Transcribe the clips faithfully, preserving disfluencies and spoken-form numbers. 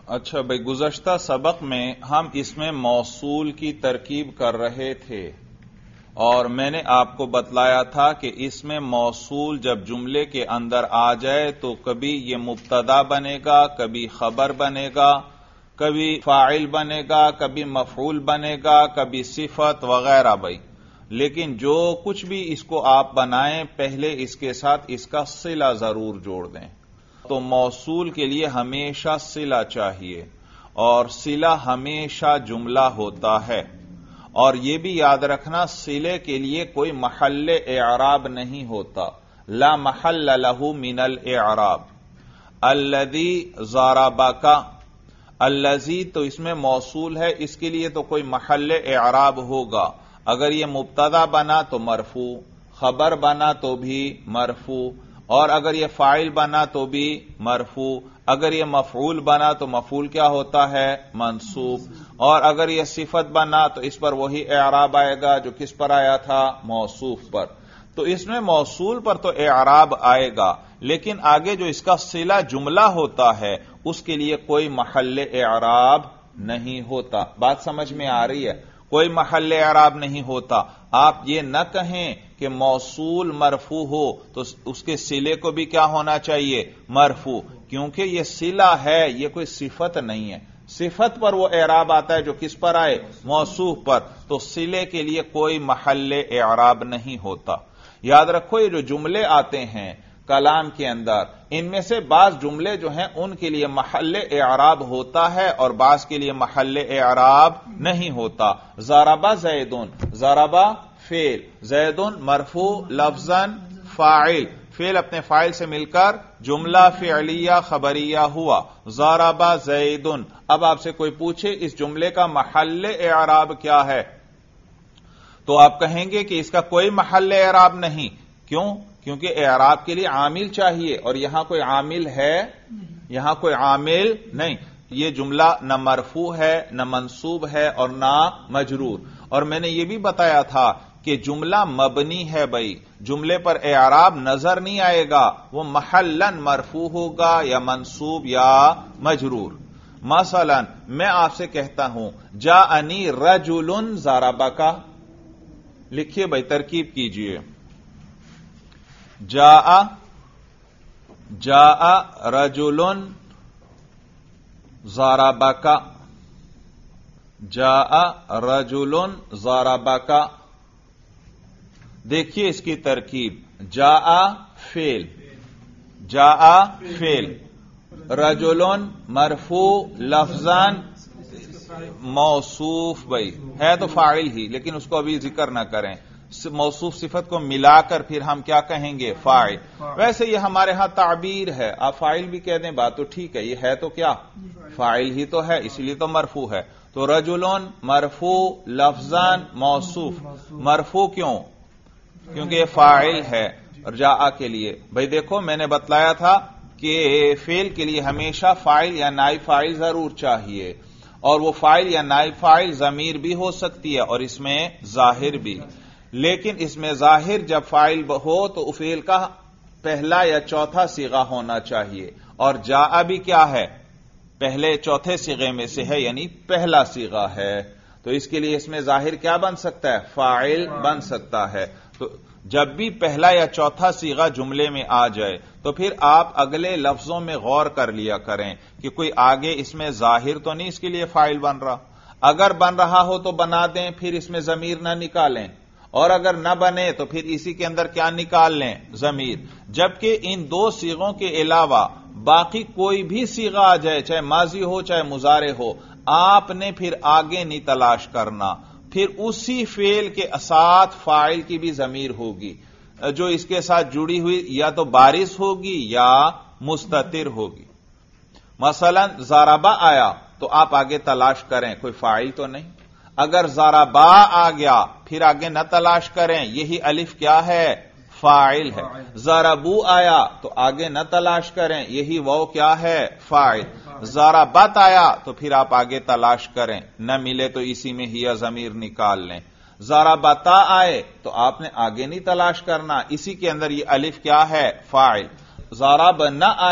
اچھا بھائی، گزشتہ سبق میں ہم اس میں موصول کی ترکیب کر رہے تھے اور میں نے آپ کو بتلایا تھا کہ اس میں موصول جب جملے کے اندر آ جائے تو کبھی یہ مبتدا بنے گا، کبھی خبر بنے گا، کبھی فاعل بنے گا، کبھی مفعول بنے گا، کبھی صفت وغیرہ بھائی. لیکن جو کچھ بھی اس کو آپ بنائیں پہلے اس کے ساتھ اس کا صلہ ضرور جوڑ دیں. تو موصول کے لیے ہمیشہ صلہ چاہیے اور صلہ ہمیشہ جملہ ہوتا ہے. اور یہ بھی یاد رکھنا صلے کے لیے کوئی محل اعراب نہیں ہوتا. لا محل لہ من الاعراب. الذی ضربک، الذی تو اس میں موصول ہے، اس کے لیے تو کوئی محل اعراب ہوگا. اگر یہ مبتدا بنا تو مرفوع، خبر بنا تو بھی مرفوع، اور اگر یہ فاعل بنا تو بھی مرفوع، اگر یہ مفعول بنا تو مفعول کیا ہوتا ہے؟ منصوب. اور اگر یہ صفت بنا تو اس پر وہی اعراب آئے گا جو کس پر آیا تھا؟ موصوف پر. تو اس میں موصول پر تو اعراب آئے گا، لیکن آگے جو اس کا صلہ جملہ ہوتا ہے اس کے لیے کوئی محل اعراب نہیں ہوتا. بات سمجھ میں آ رہی ہے؟ کوئی محل اعراب نہیں ہوتا. آپ یہ نہ کہیں کہ موصول مرفوع ہو تو اس کے صلے کو بھی کیا ہونا چاہیے؟ مرفوع، کیونکہ یہ صلہ ہے، یہ کوئی صفت نہیں ہے. صفت پر وہ اعراب آتا ہے جو کس پر آئے؟ موصوف پر. تو صلے کے لیے کوئی محل اعراب نہیں ہوتا. یاد رکھو یہ جو جملے آتے ہیں کلام کے اندر، ان میں سے بعض جملے جو ہیں ان کے لیے محل اعراب ہوتا ہے اور بعض کے لیے محل اعراب نہیں ہوتا. ضربہ زیدن، ضربہ فعل، زیدن مرفوع لفظاً فاعل، فعل اپنے فاعل سے مل کر جملہ فعلیہ خبریہ ہوا. ضربہ زیدن. اب آپ سے کوئی پوچھے اس جملے کا محل اعراب کیا ہے تو آپ کہیں گے کہ اس کا کوئی محل اعراب نہیں. کیوں؟ کیونکہ اعراب کے لیے عامل چاہیے اور یہاں کوئی عامل ہے؟ یہاں کوئی عامل نہیں. یہ جملہ نہ مرفوع ہے، نہ منصوب ہے اور نہ مجرور. اور میں نے یہ بھی بتایا تھا کہ جملہ مبنی ہے بھائی، جملے پر اعراب نظر نہیں آئے گا، وہ محلاً مرفوع ہوگا یا منصوب یا مجرور. مثلا میں آپ سے کہتا ہوں جاءنی رجل ضربک، لکھیے بھائی، ترکیب کیجئے. جاء جاء رجل ضربک، جاء رجل ضربک. دیکھیے اس کی ترکیب. جاء فعل، جاء فعل، رجل مرفوع لفظاً موصوف. بھائی ہے تو فاعل ہی، لیکن اس کو ابھی ذکر نہ کریں. موصوف صفت کو ملا کر پھر ہم کیا کہیں گے؟ فاعل. ویسے یہ ہمارے ہاں تعبیر ہے، آپ فاعل بھی کہہ دیں بات تو ٹھیک ہے، یہ ہے تو کیا؟ فاعل ہی تو ہے، اسی لیے تو مرفوع ہے. تو رجلون مرفوع لفظاً موصوف. مرفوع کیوں؟ کیونکہ یہ فاعل ہے. اور جاء کے لیے بھائی دیکھو میں نے بتلایا تھا کہ فعل کے لیے ہمیشہ فاعل یا نائب فاعل ضرور چاہیے، اور وہ فاعل یا نائب فاعل ضمیر بھی ہو سکتی ہے اور اس میں ظاہر بھی. لیکن اس میں ظاہر جب فاعل ہو تو فعل کا پہلا یا چوتھا صیغہ ہونا چاہیے، اور جاء بھی کیا ہے؟ پہلے چوتھے صیغے میں سے ہے، یعنی پہلا صیغہ ہے. تو اس کے لیے اس میں ظاہر کیا بن سکتا ہے؟ فاعل بن سکتا ہے. تو جب بھی پہلا یا چوتھا صیغہ جملے میں آ جائے تو پھر آپ اگلے لفظوں میں غور کر لیا کریں کہ کوئی آگے اس میں ظاہر تو نہیں اس کے لیے فاعل بن رہا. اگر بن رہا ہو تو بنا دیں، پھر اس میں ضمیر نہ نکالیں، اور اگر نہ بنے تو پھر اسی کے اندر کیا نکال لیں؟ ضمیر. جبکہ ان دو صیغوں کے علاوہ باقی کوئی بھی صیغہ آ جائے، چاہے ماضی ہو چاہے مضارع ہو، آپ نے پھر آگے نہیں تلاش کرنا. پھر اسی فعل کے ساتھ فاعل کی بھی ضمیر ہوگی جو اس کے ساتھ جڑی ہوئی یا تو بارز ہوگی یا مستتر ہوگی. مثلا ضربہ آیا تو آپ آگے تلاش کریں کوئی فاعل تو نہیں. اگر ضربا آ گیا پھر آگے نہ تلاش کریں، یہی الف کیا ہے؟ فاعل ہے. ضربو آیا تو آگے نہ تلاش کریں، یہی واو کیا ہے؟ فاعل. ضربت آیا تو پھر آپ آگے تلاش کریں، نہ ملے تو اسی میں ہی ضمیر نکال لیں. ضربتا آئے تو آپ نے آگے نہیں تلاش کرنا، اسی کے اندر یہ الف کیا ہے؟ فاعل. ضرب نہ آئے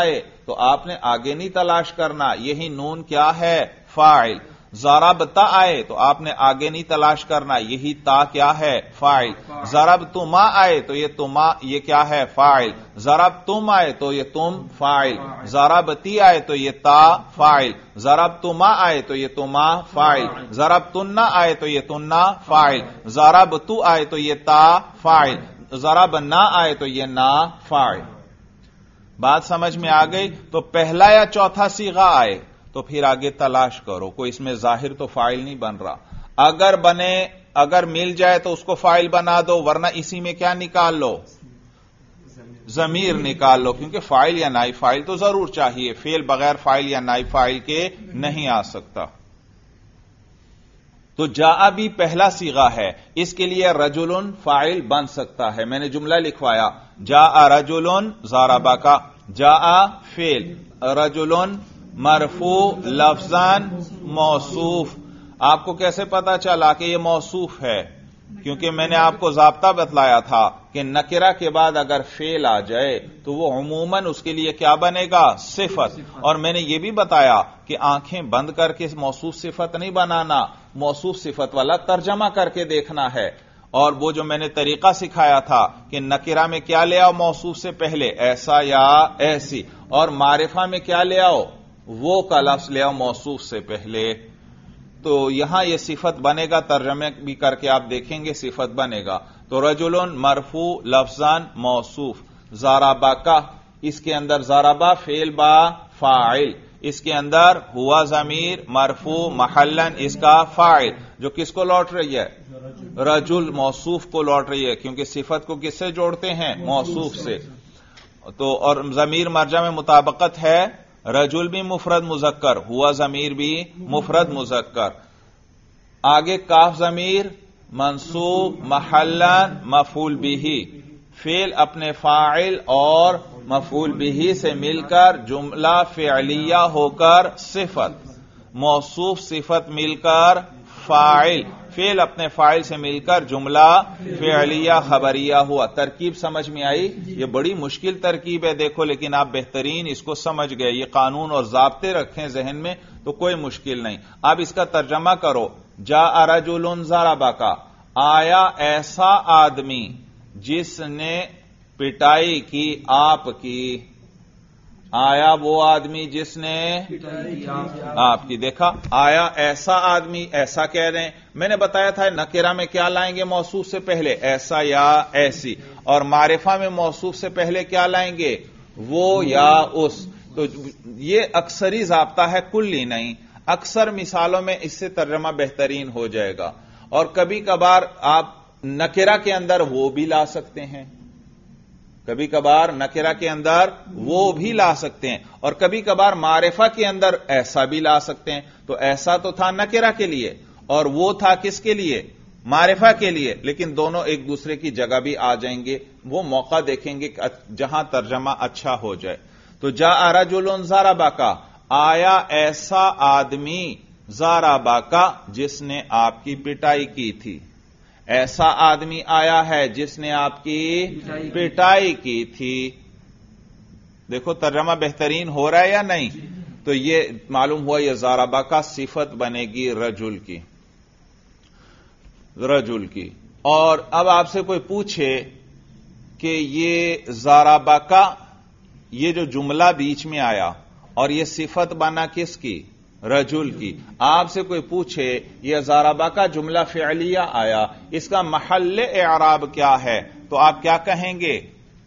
تو آپ نے آگے نہیں تلاش کرنا، یہی نون کیا ہے؟ فاعل۔ ضربتا آئے تو آپ نے آگے نہیں تلاش کرنا، یہی تا کیا ہے؟ فاعل۔ ضربتما آئے تو یہ تما یہ کیا ہے؟ فاعل۔ ضربتم آئے تو یہ تم فاعل۔ ضربتی آئے تو یہ تا فاعل۔ ضربتما آئے تو یہ تما فاعل۔ ضربتن آئے تو یہ تننا فاعل۔ ضربتو آئے تو یہ تا فاعل۔ ضربنا آئے تو یہ نا فاعل۔ بات سمجھ میں آ گئی؟ تو پہلا یا چوتھا صیغہ آئے تو پھر آگے تلاش کرو، کوئی اس میں ظاہر تو فاعل نہیں بن رہا، اگر بنے اگر مل جائے تو اس کو فاعل بنا دو، ورنہ اسی میں کیا نکال لو؟ ضمیر نکال لو، کیونکہ فاعل یا نائب فاعل تو ضرور چاہیے، فعل بغیر فاعل یا نائب فاعل کے نہیں آ سکتا۔ تو جاء بھی پہلا صیغہ ہے، اس کے لیے رجل فاعل بن سکتا ہے، میں نے جملہ لکھوایا جاء رجل ضربا کا، جاء فعل، رجل مرفوع لفظاً موصوف۔ آپ کو کیسے پتا چلا کہ یہ موصوف ہے؟ کیونکہ میں نے آپ کو ضابطہ بتلایا تھا کہ نکرہ کے بعد اگر فعل آ جائے تو وہ عموماً اس کے لیے کیا بنے گا؟ صفت۔ اور میں نے یہ بھی بتایا کہ آنکھیں بند کر کے موصوف صفت نہیں بنانا، موصوف صفت والا ترجمہ کر کے دیکھنا ہے۔ اور وہ جو میں نے طریقہ سکھایا تھا کہ نکرہ میں کیا لے آؤ موصوف سے پہلے؟ ایسا یا ایسی، اور معرفہ میں کیا لے آؤ؟ وہ کا لفظ لے آؤ موصوف سے پہلے۔ تو یہاں یہ صفت بنے گا، ترجمے بھی کر کے آپ دیکھیں گے صفت بنے گا۔ تو رجل مرفوع لفظاً موصوف، ضربا کا، اس کے اندر ضربا فعل با فاعل، اس کے اندر ہوا ضمیر مرفوع محلاً اس کا فاعل، جو کس کو لوٹ رہی ہے؟ رجل موصوف کو لوٹ رہی ہے، کیونکہ صفت کو کس سے جوڑتے ہیں؟ موصوف سے۔ تو اور ضمیر مرجع میں مطابقت ہے، رجل بھی مفرد مذکر، ہوا ضمیر بھی مفرد مذکر، آگے کاف ضمیر منصوب محلاً مفعول به، فعل اپنے فاعل اور مفعول به سے مل کر جملہ فعلیہ ہو کر صفت، موصوف صفت مل کر فاعل، فعل اپنے فاعل سے مل کر جملہ فعلیہ خبریہ ہوا۔ ترکیب سمجھ میں آئی؟ یہ بڑی مشکل ترکیب ہے دیکھو، لیکن آپ بہترین اس کو سمجھ گئے، یہ قانون اور ضابطے رکھیں ذہن میں تو کوئی مشکل نہیں۔ اب اس کا ترجمہ کرو، جاء رجل ضربا کا، آیا ایسا آدمی جس نے پٹائی کی آپ کی، آیا وہ آدمی جس نے آپ کی، دیکھا آیا ایسا آدمی، ایسا کہہ رہے ہیں، میں نے بتایا تھا نکرہ میں کیا لائیں گے موصوف سے پہلے؟ ایسا یا ایسی، اور معرفہ میں موصوف سے پہلے کیا لائیں گے؟ وہ یا اس۔ تو یہ اکثری ضابطہ ہے، کلی نہیں، اکثر مثالوں میں اس سے ترجمہ بہترین ہو جائے گا۔ اور کبھی کبھار آپ نکرہ کے اندر وہ بھی لا سکتے ہیں، کبھی کبھار نکرہ کے اندر وہ بھی لا سکتے ہیں، اور کبھی کبھار معرفہ کے اندر ایسا بھی لا سکتے ہیں۔ تو ایسا تو تھا نکرہ کے لیے، اور وہ تھا کس کے لیے؟ معرفہ کے لیے، لیکن دونوں ایک دوسرے کی جگہ بھی آ جائیں گے، وہ موقع دیکھیں گے جہاں ترجمہ اچھا ہو جائے۔ تو جاء رجل ضربا کا، آیا ایسا آدمی ضربا کا جس نے آپ کی پٹائی کی تھی، ایسا آدمی آیا ہے جس نے آپ کی پٹائی کی تھی۔ دیکھو ترجمہ بہترین ہو رہا ہے یا نہیں؟ تو یہ معلوم ہوا یہ ضربا کا صفت بنے گی رجل کی، رجل کی۔ اور اب آپ سے کوئی پوچھے کہ یہ ضربا کا، یہ جو جملہ بیچ میں آیا اور یہ صفت بنا کس کی؟ رجل کی۔ آپ سے کوئی پوچھے یہ ضربا کا جملہ فعلیہ آیا، اس کا محل اعراب کیا ہے، تو آپ کیا کہیں گے؟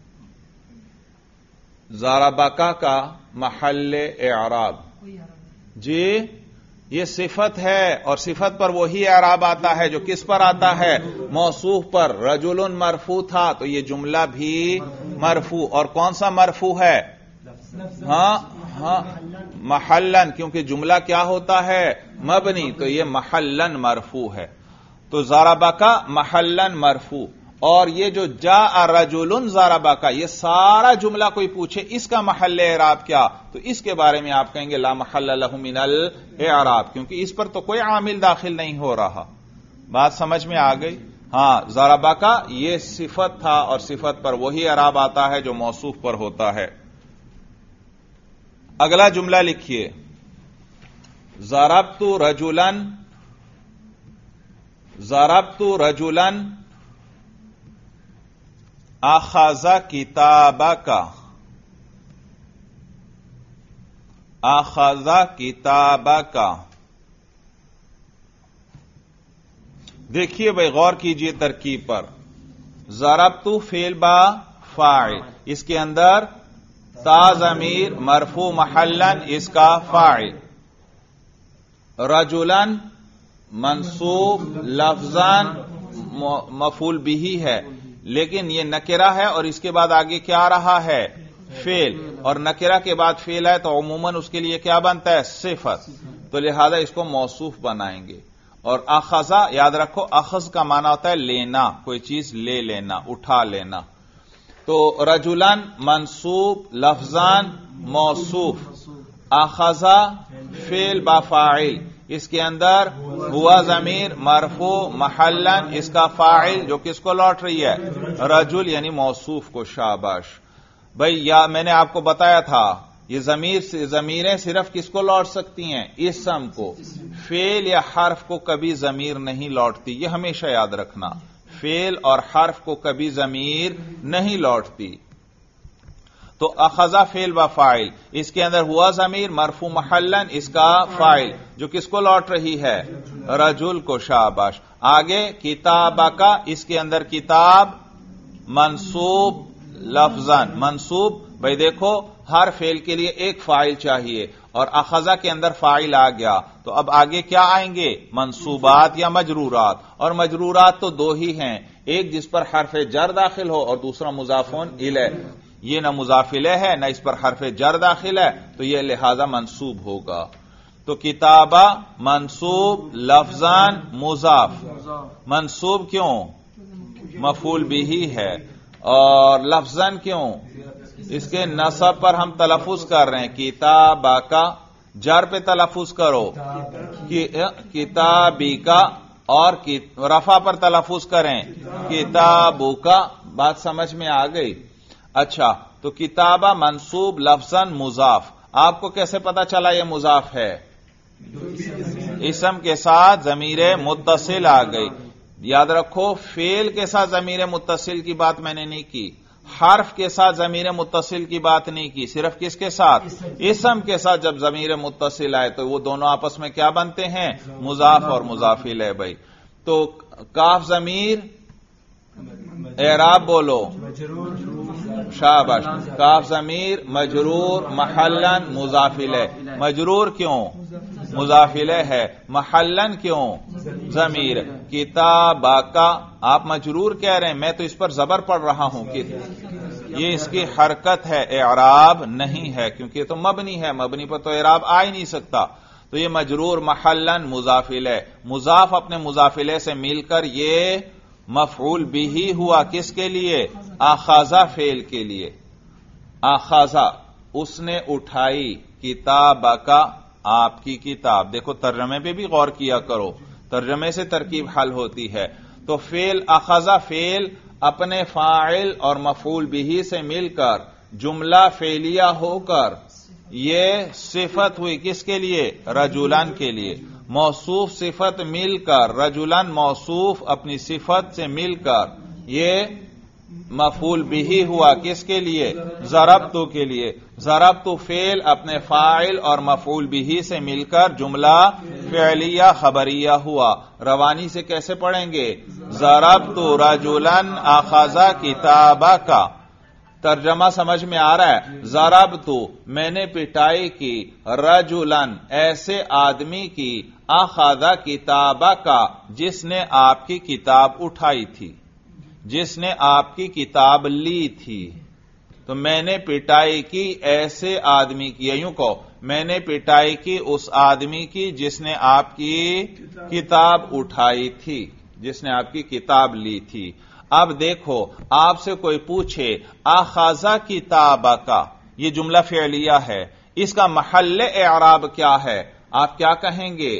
ضربا کا محل اعراب، جی یہ صفت ہے، اور صفت پر وہی اعراب آتا ہے جو کس پر آتا ہے؟ موصوف پر۔ رجل مرفوع تھا تو یہ جملہ بھی مرفوع، اور کون سا مرفوع ہے؟ ہاں ہاں محلن، کیونکہ جملہ کیا ہوتا ہے؟ مبنی، تو یہ محلن مرفوع ہے۔ تو ضربا کا محلن مرفوع، اور یہ جو جاء رجل ضربا کا، یہ سارا جملہ کوئی پوچھے اس کا محل اعراب کیا، تو اس کے بارے میں آپ کہیں گے لا محل له من الاعراب، کیونکہ اس پر تو کوئی عامل داخل نہیں ہو رہا۔ بات سمجھ میں آ گئی؟ ہاں، ضربا کا یہ صفت تھا، اور صفت پر وہی اعراب آتا ہے جو موصوف پر ہوتا ہے۔ اگلا جملہ لکھیے، ضربت رجلاً، ضربت رجلاً اخذ کتابک، اخذ کتابک۔ دیکھیے بھائی، غور کیجئے ترکیب پر۔ ضربت فعل با فاعل، اس کے اندر تا ضمیر مرفوع محلاً اس کا فاعل، رجلاً منصوب لفظاً مفعول بھی ہے، لیکن یہ نکرہ ہے اور اس کے بعد آگے کیا آ رہا ہے؟ فعل، اور نکرہ کے بعد فعل ہے تو عموماً اس کے لیے کیا بنتا ہے؟ صفت، تو لہذا اس کو موصوف بنائیں گے۔ اور اخذا، یاد رکھو اخذ کا معنی ہوتا ہے لینا، کوئی چیز لے لینا، اٹھا لینا۔ تو رجلاً منصوب لفظاً موصوف، اخذا فعل با فاعل، اس کے اندر ہوا ضمیر مرفوع محلاً اس کا فاعل جو کس کو لوٹ رہی ہے؟ رجل، یعنی موصوف کو۔ شاباش بھائی، یا میں نے آپ کو بتایا تھا یہ ضمیر ضمیریں صرف کس کو لوٹ سکتی ہیں؟ اسم کو، فعل یا حرف کو کبھی ضمیر نہیں لوٹتی، یہ ہمیشہ یاد رکھنا، فعل اور حرف کو کبھی ضمیر نہیں لوٹتی۔ تو اخذا فعل و فاعل، اس کے اندر ہوا ضمیر مرفوع محلاً اس کا فاعل جو کس کو لوٹ رہی ہے؟ رجل کو۔ شاباش۔ آگے کتابک، اس کے اندر کتاب منصوب لفظاً، منصوب بھائی دیکھو ہر فعل کے لیے ایک فاعل چاہیے، اور اخذا کے اندر فاعل آ گیا تو اب آگے کیا آئیں گے؟ منصوبات یا مجرورات، اور مجرورات تو دو ہی ہیں، ایک جس پر حرف جر داخل ہو اور دوسرا مضافون الیہ۔ یہ نہ مضاف الیہ ہے نہ اس پر حرف جر داخل ہے، تو یہ لہذا منصوب ہوگا۔ تو کتابہ منصوب لفظاً مضاف، منصوب کیوں؟ مفعول بھی ہے، اور لفظاً کیوں؟ اس کے نصب پر ہم تلفظ کر رہے ہیں، کتابہ کا، جر پہ تلفظ کرو کتابی کا، اور رفع پر تلفظ کریں کتابو کا۔ بات سمجھ میں آ گئی؟ اچھا، تو کتابہ منصوب لفظاً مضاف، آپ کو کیسے پتا چلا یہ مضاف ہے؟ اسم کے ساتھ ضمیر متصل آ گئی۔ یاد رکھو فعل کے ساتھ ضمیر متصل کی بات میں نے نہیں کی، حرف کے ساتھ ضمیر متصل کی بات نہیں کی، صرف کس کے ساتھ؟ اسم کے ساتھ جب ضمیر متصل آئے تو وہ دونوں آپس میں کیا بنتے ہیں؟ مضاف اور مضاف الیہ۔ بھائی تو کاف ضمیر اعراب بولو، شاباش، کاف ضمیر مجرور محلاً مضاف الیہ۔ مجرور کیوں؟ مضاف الیہ ہے، محلاً کیوں؟ ضمیر۔ کتابہ کا آپ مجرور کہہ رہے ہیں، میں تو اس پر زبر پڑھ رہا ہوں کہ یہ اس کی حرکت ہے، اعراب نہیں ہے، کیونکہ یہ تو مبنی ہے، مبنی پر تو اعراب آ ہی نہیں سکتا۔ تو یہ مجرور محلاً مضاف الیہ، مضاف اپنے مضاف الیہ سے مل کر یہ مفعول بھی ہوا، کس کے لیے؟ اخذا فعل کے لیے۔ اخذا اس نے اٹھائی، کتابہ کا آپ کی کتاب۔ دیکھو ترجمے پہ بھی غور کیا کرو، ترجمے سے ترکیب حل ہوتی ہے۔ تو فعل اخذا فعل اپنے فاعل اور مفعول بھی سے مل کر جملہ فعلیہ ہو کر یہ صفت ہوئی، کس کے لیے؟ رجلان کے لیے۔ موصوف صفت مل کر رجلان موصوف اپنی صفت سے مل کر یہ مفعول بھی ہوا، کس کے لیے؟ ضربتو کے لیے۔ ضربتو فعل اپنے فاعل اور مفعول بھی سے مل کر جملہ فعلیہ خبریہ ہوا۔ روانی سے کیسے پڑھیں گے؟ ضربتو رجلاً اخذ کتابک۔ ترجمہ سمجھ میں آ رہا ہے؟ ضربتو میں نے پٹائی کی، رجلاً ایسے آدمی کی، اخذ کتابک جس نے آپ کی کتاب اٹھائی تھی، جس نے آپ کی کتاب لی تھی۔ تو میں نے پٹائی کی ایسے آدمی کی، یوں کہو میں نے پٹائی کی اس آدمی کی جس نے آپ کی کتاب اٹھائی تھی، جس نے آپ کی کتاب لی تھی۔ اب دیکھو آپ سے کوئی پوچھے اخذ کتابک، یہ جملہ فعلیہ ہے، اس کا محل اعراب کیا ہے؟ آپ کیا کہیں گے؟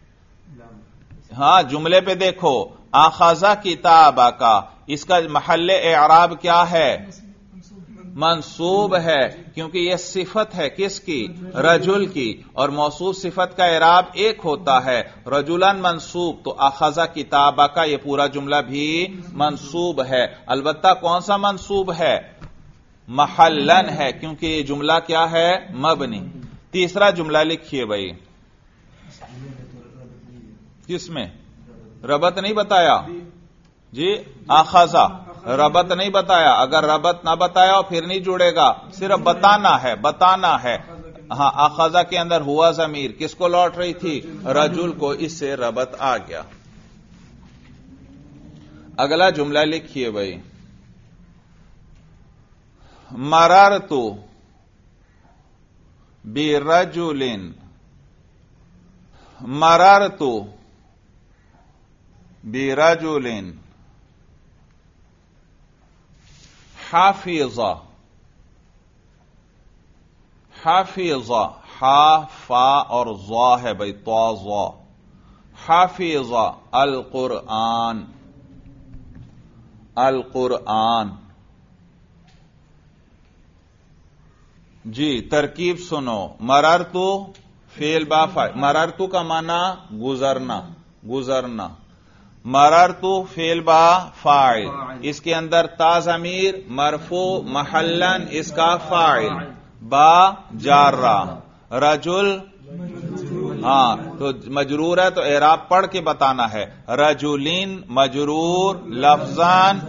ہاں جملے پہ دیکھو، اخذ کتابک، اس کا محل اعراب کیا ہے؟ منصوب ہے کیونکہ یہ صفت ہے کس کی؟ رجل کی، اور موصوف صفت کا اعراب ایک ہوتا ہے رجلن منصوب، تو اخذ کتابہ کا یہ پورا جملہ بھی منصوب ہے، البتہ کون سا منصوب ہے؟ محلن ہے، کیونکہ یہ جملہ کیا ہے؟ مبنی۔ تیسرا جملہ لکھیے بھائی، کس میں ربط نہیں بتایا؟ جی اخذا ربط نہیں بتایا، اگر ربط نہ بتایا پھر نہیں جڑے گا، صرف بتانا ہے بتانا ہے۔ ہاں اخذا کے اندر ہوا ضمیر کس کو لوٹ رہی تھی؟ رجل کو، اس سے ربط آ گیا۔ اگلا جملہ لکھیے بھائی، مررت برجل، مررت برجل حافظ، حافظ حا فا اور ضا ہے بھائی، تو ضا، حافظ القرآن، القرآن۔ جی ترکیب سنو، مررتو فعل با فاعل، مررتو کا معنی گزرنا، گزرنا، مررتو فعل با فاعل، اس کے اندر تا ضمیر مرفوع محلن اس کا فاعل، با جارہ، رجل ہاں تو مجرور ہے تو اعراب پڑھ کے بتانا ہے، رجلین مجرور لفظان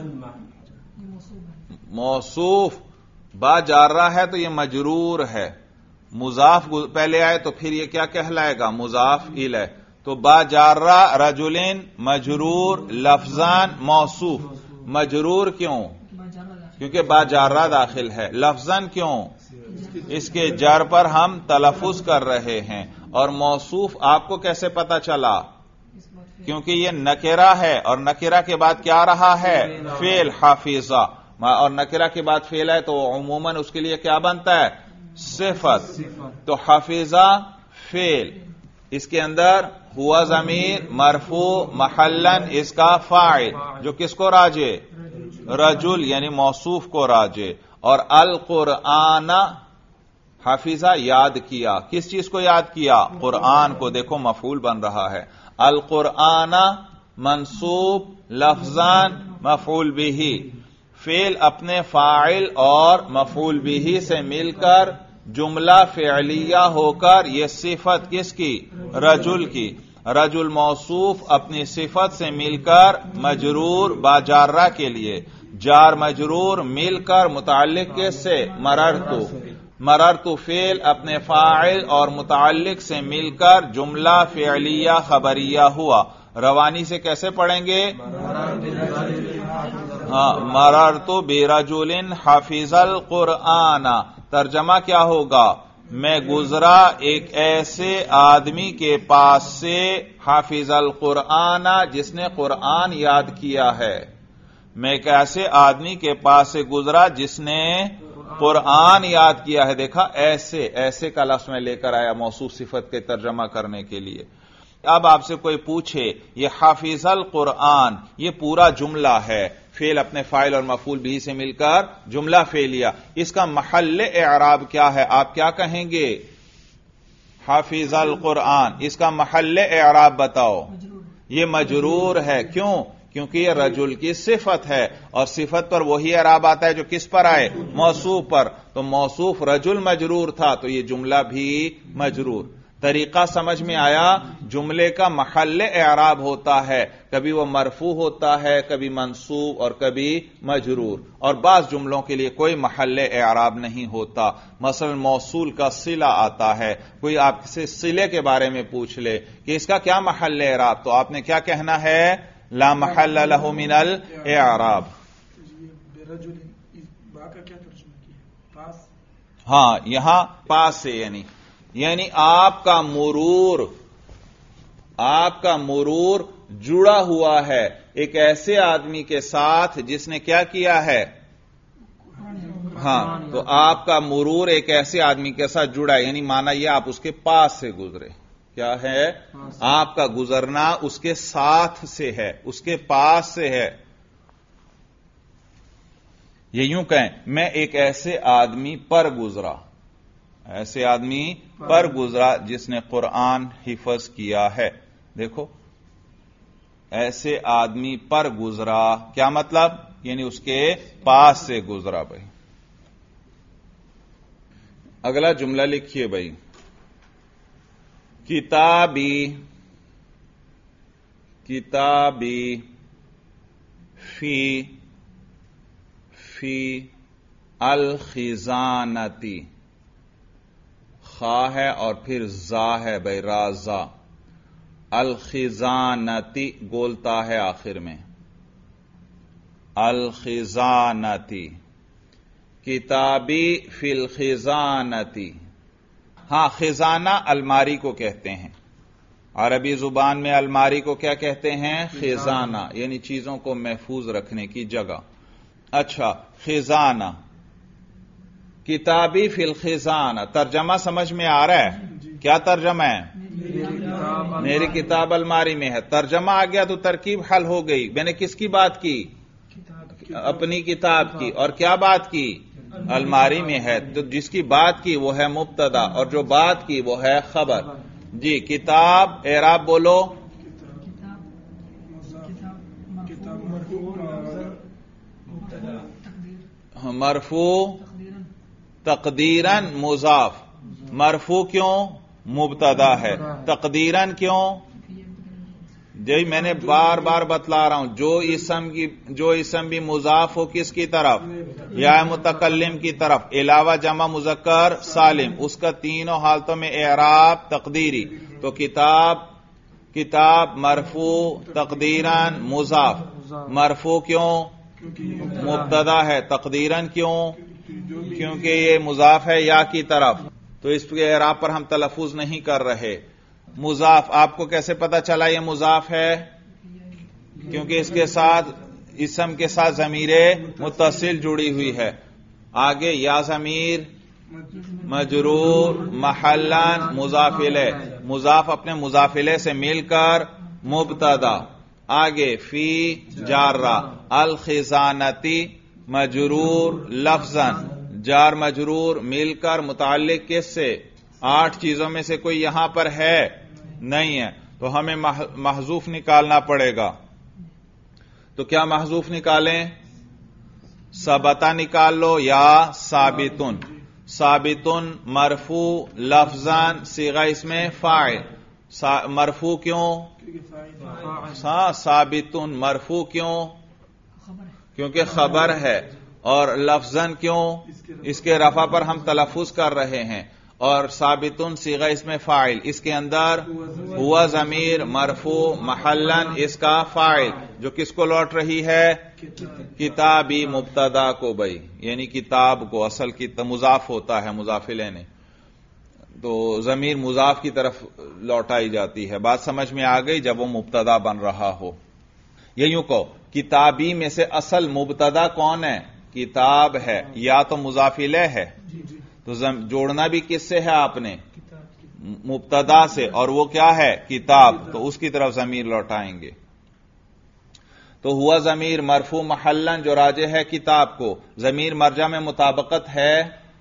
موصوف، با جارہ ہے تو یہ مجرور ہے، مضاف پہلے آئے تو پھر یہ کیا کہلائے گا؟ مضاف الیہ، تو با جارہ رجلین مجرور لفظان موصوف، مجرور کیوں؟ کیونکہ با جارہ داخل ہے، لفظان کیوں؟ اس کے جر پر ہم تلفظ کر رہے ہیں، اور موصوف آپ کو کیسے پتا چلا؟ کیونکہ یہ نکرہ ہے، اور نکرہ کے بعد کیا رہا ہے؟ فعل حافظہ، اور نکرہ کے بعد فعل ہے تو عموماً اس کے لیے کیا بنتا ہے؟ صفت، تو حافظہ فعل، اس کے اندر ہوا ضمیر مرفوع محلن اس کا فاعل جو کس کو راجع؟ رجل یعنی موصوف کو راجع، اور القرآن حافظہ یاد کیا، کس چیز کو یاد کیا؟ قرآن کو، دیکھو مفعول بن رہا ہے، القرآن منصوب لفظان مفعول بہ، فعل اپنے فاعل اور مفعول بہ سے مل کر جملہ فعلیہ ہو کر یہ صفت کس کی؟ رجل کی، رجل موصوف اپنی صفت سے مل کر مجرور با جارہ کے لیے، جار مجرور مل کر متعلق کس سے؟ مررتو، مررتو فعل اپنے فاعل اور متعلق سے مل کر جملہ فعلیہ خبریہ ہوا، روانی سے کیسے پڑھیں گے؟ ہاں مررتو برجل حافظ القرآن، ترجمہ کیا ہوگا؟ میں گزرا ایک ایسے آدمی کے پاس سے حافظ القرآن جس نے قرآن یاد کیا ہے، میں ایک ایسے آدمی کے پاس سے گزرا جس نے قرآن یاد کیا ہے، دیکھا ایسے، ایسے کا لفظ میں لے کر آیا موصوف صفت کے ترجمہ کرنے کے لیے۔ اب آپ سے کوئی پوچھے یہ حافظ القرآن یہ پورا جملہ ہے، فعل اپنے فاعل اور مفعول بھی سے مل کر جملہ فعلیہ، اس کا محل اعراب کیا ہے؟ آپ کیا کہیں گے؟ حافظ القرآن، اس کا محل اعراب بتاؤ۔ یہ مجرور ہے، کیوں؟ کیونکہ یہ رجل کی صفت ہے، اور صفت پر وہی اعراب آتا ہے جو کس پر آئے؟ موصوف پر، تو موصوف رجل مجرور تھا تو یہ جملہ بھی مجرور۔ طریقہ سمجھ میں آیا؟ جملے کا محل اعراب ہوتا ہے، کبھی وہ مرفوع ہوتا ہے، کبھی منصوب اور کبھی مجرور، اور بعض جملوں کے لیے کوئی محل اعراب نہیں ہوتا، مثلا موصول کا صلہ آتا ہے، کوئی آپ سے صلے کے بارے میں پوچھ لے کہ اس کا کیا محل اعراب، تو آپ نے کیا کہنا ہے؟ لا محل له من الاعراب۔ ہاں یہاں پاس سے یعنی یعنی آپ کا مرور، آپ کا مرور جڑا ہوا ہے ایک ایسے آدمی کے ساتھ جس نے کیا کیا ہے؟ ہاں تو آپ کا مرور ایک ایسے آدمی کے ساتھ جڑا ہے، یعنی مانا یہ آپ اس کے پاس سے گزرے، کیا ہے؟ آپ کا گزرنا اس کے ساتھ سے ہے، اس کے پاس سے ہے۔ یہ یوں کہیں میں ایک ایسے آدمی پر گزرا، ایسے آدمی پر گزرا جس نے قرآن حفظ کیا ہے. دیکھو ایسے آدمی پر گزرا کیا مطلب؟ یعنی اس کے پاس سے گزرا. بھائی اگلا جملہ لکھیے بھائی، کتابی کتابی فی فی الخزانتی، خا ہے اور پھر زا ہے بھائی، رازا. الخزانتی گولتا ہے آخر میں، الخزانتی. کتابی فی الخزانتی، ہاں خزانہ الماری کو کہتے ہیں. عربی زبان میں الماری کو کیا کہتے ہیں؟ خزانہ، یعنی چیزوں کو محفوظ رکھنے کی جگہ. اچھا خزانہ، کتابی فی الخزانہ، ترجمہ سمجھ میں آ رہا ہے؟ کیا ترجمہ ہے؟ میری کتاب الماری میں ہے. ترجمہ آ گیا تو ترکیب حل ہو گئی. میں نے کس کی بات کی؟ اپنی کتاب کی. اور کیا بات کی؟ الماری میں ہے. تو جس کی بات کی وہ ہے مبتدا اور جو بات کی وہ ہے خبر. جی کتاب اعراب بولو. مرفوع تقدیراً مضاف. مرفوع کیوں؟ مبتدا ہے. تقدیراً کیوں؟ جی میں نے بار بار بتلا رہا ہوں، جو اسم کی جو اسم بھی مضاف ہو کس کی طرف؟ یا متکلم کی طرف، علاوہ جمع مذکر سالم، اس کا تینوں حالتوں میں اعراب تقدیری. تو کتاب کتاب مرفوع تقدیراً مضاف. مرفوع کیوں؟ مبتدا ہے. تقدیراً کیوں؟ کیونکہ یہ مضاف ہے یا کی طرف، تو اس کے اعراب پر ہم تلفظ نہیں کر رہے. مضاف آپ کو کیسے پتا چلا یہ مضاف ہے؟ کیونکہ اس کے ساتھ اسم کے ساتھ ضمیر متصل جڑی ہوئی ہے. آگے یا ضمیر مجرور محلن مضاف الیہ، مضاف اپنے مضاف الیہ سے مل کر مبتدا. آگے فی جارہ، الخزانتی مجرور لفظاً، جار مجرور مل کر متعلق کس سے؟ آٹھ چیزوں میں سے کوئی یہاں پر ہے نہیں ہے، تو ہمیں محذوف نکالنا پڑے گا. تو کیا محذوف نکالیں؟ ثبتا نکال لو یا ثابتن. ثابتن مرفوع لفظاً صیغہ اس میں فاعل. مرفوع کیوں؟ ہاں ثابتن مرفوع کیوں؟ کیونکہ خبر ہے. اور لفظاً کیوں؟ اس کے رفع پر ہم تلفظ کر رہے ہیں. اور ثابتن صیغہ اس میں فاعل، اس کے اندر ہوا ضمیر مرفوع محلن اس کا فاعل، جو کس کو لوٹ رہی ہے؟ کتابی مبتدا کو بھائی، یعنی کتاب کو. اصل کی مضاف ہوتا ہے مضاف الیہ نے، تو ضمیر مضاف کی طرف لوٹائی جاتی ہے. بات سمجھ میں آ گئی؟ جب وہ مبتدا بن رہا ہو. یہ یوں کہو کتابی میں سے اصل مبتدا کون ہے؟ کتاب ہے. یا تو مضاف الیہ ہے، تو جوڑنا بھی کس سے ہے آپ نے؟ مبتدا سے، اور وہ کیا ہے؟ کتاب. تو اس کی طرف ضمیر لوٹائیں گے. تو ہوا ضمیر مرفوع محلن جو راجع ہے کتاب کو. ضمیر مرجع میں مطابقت ہے،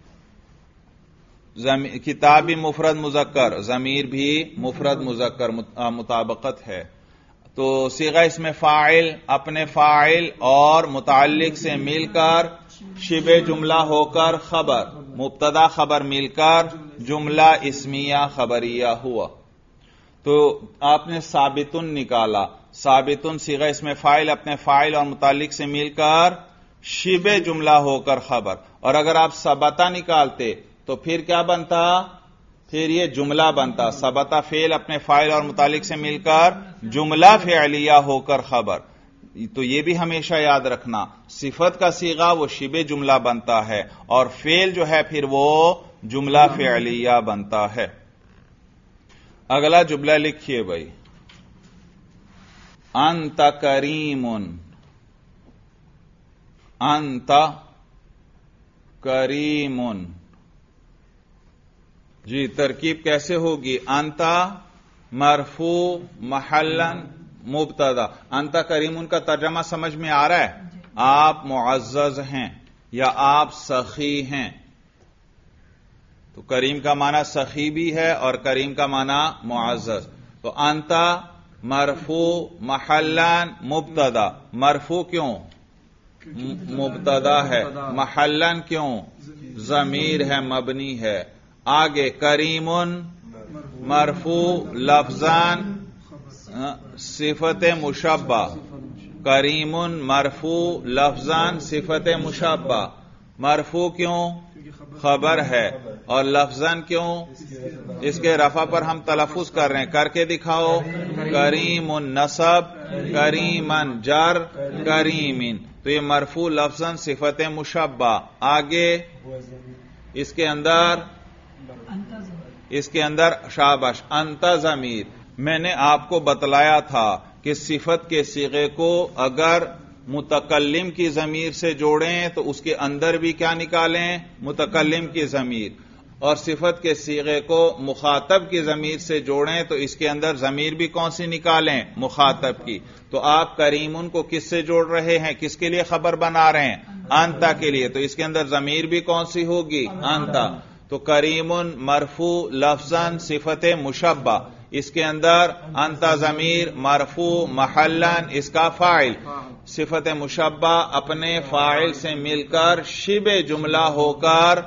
کتاب بھی مفرد مذکر، ضمیر بھی مفرد مذکر مطابقت ہے. تو صیغہ اس میں فاعل اپنے فاعل اور متعلق سے مل کر شبہ جملہ ہو کر خبر، مبتدا خبر مل کر جملہ اسمیہ خبریہ ہوا. تو آپ نے ثابتن نکالا. ثابتن صیغہ اس میں فاعل اپنے فاعل اور متعلق سے مل کر شبہ جملہ ہو کر خبر. اور اگر آپ ثبتا نکالتے تو پھر کیا بنتا؟ پھر یہ جملہ بنتا. ثبتا فعل اپنے فاعل اور متعلق سے مل کر جملہ فعلیہ ہو کر خبر. تو یہ بھی ہمیشہ یاد رکھنا، صفت کا صیغہ وہ شبہ جملہ بنتا ہے اور فعل جو ہے پھر وہ جملہ فعلیہ بنتا ہے. اگلا جملہ لکھیے بھائی، انت کریم. انت کریم. جی ترکیب کیسے ہوگی؟ انت مرفوع محلن مبتدا. انت کریم کا ترجمہ سمجھ میں آ رہا ہے؟ آپ معزز ہیں. یا آپ سخی ہیں. تو کریم کا معنی سخی بھی ہے اور کریم کا معنی معزز. تو انتا مرفوع محلن مبتدا. مرفوع کیوں؟ مبتدا ہے. محلن کیوں؟ ضمیر ہے، مبنی ہے. آگے کریم مرفوع لفظان صفت مشبہ. کریم مرفوع لفظان صفت مشبہ. مرفوع کیوں؟ خبر ہے. اور لفظاً کیوں؟ اس کے رفع پر ہم تلفظ کر رہے ہیں. کر کے دکھاؤ. کریم نصب، کریمن جر، کریمن. تو یہ مرفوع لفظاً صفت مشبہ. آگے اس کے اندر اس کے اندر شابش انت ضمیر. میں نے آپ کو بتلایا تھا کہ صفت کے صیغے کو اگر متکلم کی ضمیر سے جوڑیں تو اس کے اندر بھی کیا نکالیں؟ متکلم کی ضمیر. اور صفت کے صیغے کو مخاطب کی ضمیر سے جوڑیں تو اس کے اندر ضمیر بھی کون سی نکالیں؟ مخاطب کی. تو آپ کریمن کو کس سے جوڑ رہے ہیں؟ کس کے لیے خبر بنا رہے ہیں؟ انتا کے لیے. تو اس کے اندر ضمیر بھی کون سی ہوگی؟ انتا. تو کریمن مرفوع لفظاً صفت مشبہ. اس کے اندر انتا ضمیر مرفوع محلن اس کا فاعل. صفت مشبہ اپنے فاعل سے مل کر شبہ جملہ ہو کر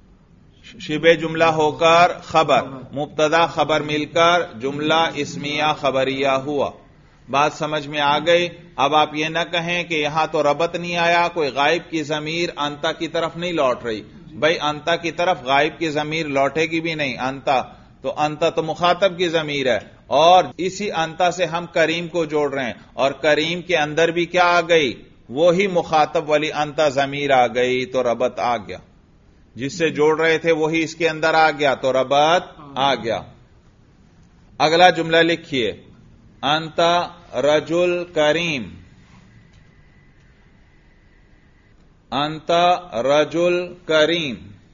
شبہ جملہ ہو کر خبر. مبتدا خبر مل کر جملہ اسمیہ خبریہ ہوا. بات سمجھ میں آ گئی؟ اب آپ یہ نہ کہیں کہ یہاں تو ربط نہیں آیا، کوئی غائب کی ضمیر انتا کی طرف نہیں لوٹ رہی. بھائی انتا کی طرف غائب کی ضمیر لوٹے گی بھی نہیں. انتا تو انتا تو مخاطب کی ضمیر ہے اور اسی انتا سے ہم کریم کو جوڑ رہے ہیں اور کریم کے اندر بھی کیا آ گئی؟ وہی مخاطب والی انتا ضمیر آ گئی تو ربط آ گیا. جس سے جوڑ رہے تھے وہی اس کے اندر آ گیا تو ربط آ گیا. اگلا جملہ لکھیے. انتا رجل کریم. انتا رجل کریم.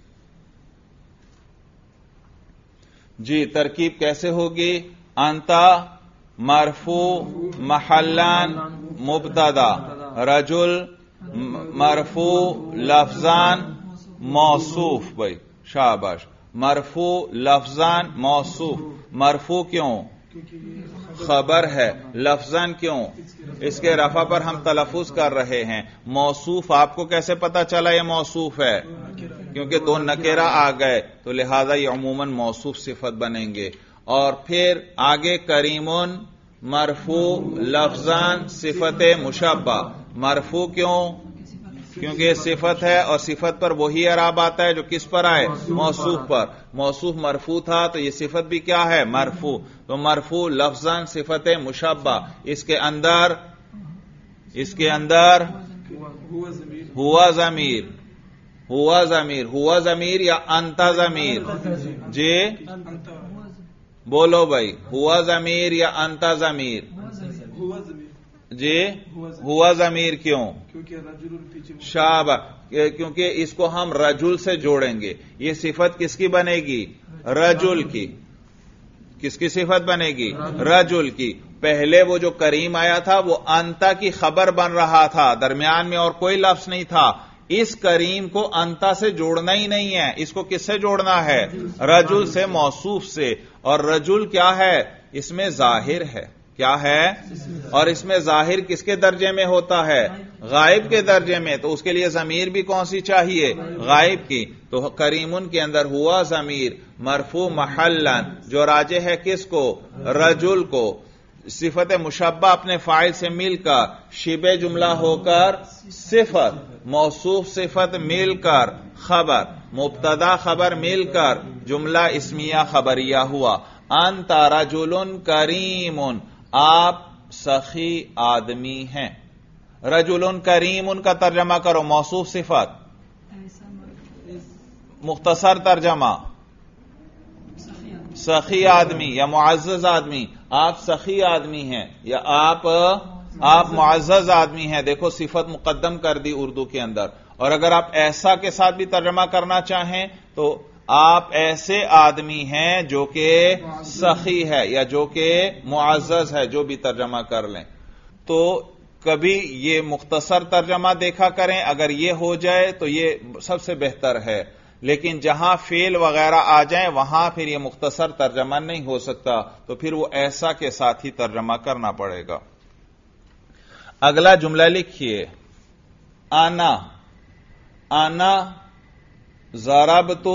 جی ترکیب کیسے ہوگی؟ انتا مرفوع محلان مبتدا، رجل مرفوع لفظان موصوف. بھائی شاباش. مرفوع لفظان موصوف. مرفوع کیوں؟ خبر ہے. لفظان کیوں؟ اس کے رفع پر ہم تلفظ کر رہے ہیں. موصوف آپ کو کیسے پتا چلا یہ موصوف ہے؟ کیونکہ دو نکرہ آ گئے تو لہذا یہ عموماً موصوف صفت بنیں گے. اور پھر آگے کریمن مرفوع لفظان صفت مشبہ. مرفوع کیوں؟ کیونکہ یہ صفت ہے اور صفت پر وہی اعراب آتا ہے جو کس پر آئے؟ موصوف پر. موصوف مرفوع تھا تو یہ صفت بھی کیا ہے؟ مرفوع. تو مرفوع لفظاً صفت مشبہ. اس کے اندر اس کے اندر ہوا ضمیر. ہوا ضمیر. ہوا ضمیر یا انتا ضمیر؟ جی بولو بھائی. ہوا ضمیر یا انتا ضمیر؟ جی ہوا ضمیر. کیوں؟ شابہ. کیونکہ اس کو ہم رجل سے جوڑیں گے. یہ صفت کس کی بنے گی؟ رجل کی. کس کی صفت بنے گی؟ رجل کی. پہلے وہ جو کریم آیا تھا وہ انتا کی خبر بن رہا تھا، درمیان میں اور کوئی لفظ نہیں تھا. اس کریم کو انتا سے جوڑنا ہی نہیں ہے. اس کو کس سے جوڑنا ہے؟ رجل سے، موصوف سے. اور رجل کیا ہے؟ اس میں ظاہر ہے. کیا ہے؟ اور اس میں ظاہر کس کے درجے میں ہوتا ہے؟ غائب کے درجے میں. تو اس کے لیے ضمیر بھی کون سی چاہیے؟ غائب کی. تو کریمن کے اندر ہوا ضمیر مرفوع محلن جو راجع ہے کس کو؟ رجل کو. صفت مشبہ اپنے فاعل سے مل کر شبہ جملہ ہو کر صفت، موصوف صفت مل کر خبر، مبتدا خبر مل کر جملہ اسمیہ خبریہ ہوا. انت رجل کریم. آپ سخی آدمی ہیں. رجل کریم ان کا ترجمہ کرو. موصوف صفت. مختصر ترجمہ سخی آدمی یا معزز آدمی. آپ سخی آدمی ہیں یا آپ آپ معزز آدمی ہیں. دیکھو صفت مقدم کر دی اردو کے اندر. اور اگر آپ ایسا کے ساتھ بھی ترجمہ کرنا چاہیں تو آپ ایسے آدمی ہیں جو کہ سخی ہے یا جو کہ معزز ہے، جو بھی ترجمہ کر لیں. تو کبھی یہ مختصر ترجمہ دیکھا کریں، اگر یہ ہو جائے تو یہ سب سے بہتر ہے، لیکن جہاں فعل وغیرہ آ جائیں وہاں پھر یہ مختصر ترجمہ نہیں ہو سکتا، تو پھر وہ ایسا کے ساتھ ہی ترجمہ کرنا پڑے گا۔ اگلا جملہ لکھیے، آنا آنا ضربت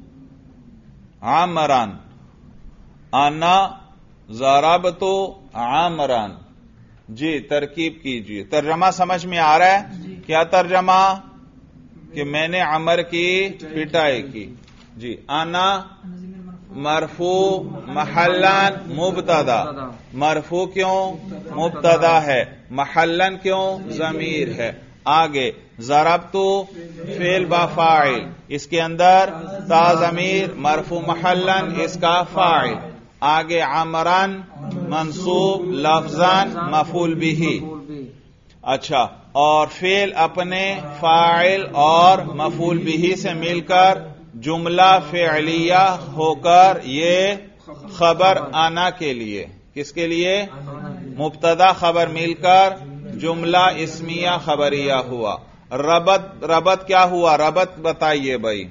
عمران، آنا ضربت عمران۔ جی ترکیب کیجیے، ترجمہ سمجھ میں آ رہا ہے؟ کیا ترجمہ؟ کہ میں نے عمر کی پٹائی کی۔ جی آنا مرفوع محلن مبتدا، مرفوع کیوں؟ مبتدا ہے، محلن کیوں؟ ضمیر ہے۔ آگے ضربت فعل با فاعل، اس کے اندر تا ضمیر مرفوع محلن اس کا فاعل۔ آگے عمران منصوب لفظاً مفعول به۔ اچھا، اور فعل اپنے فاعل اور مفعول به سے مل کر جملہ فعلیہ ہو کر یہ خبر آنا کے لیے، کس کے لیے؟ مبتدا خبر مل کر جملہ اسمیہ خبریہ ہوا۔ ربط ربط کیا ہوا؟ ربط بتائیے بھائی۔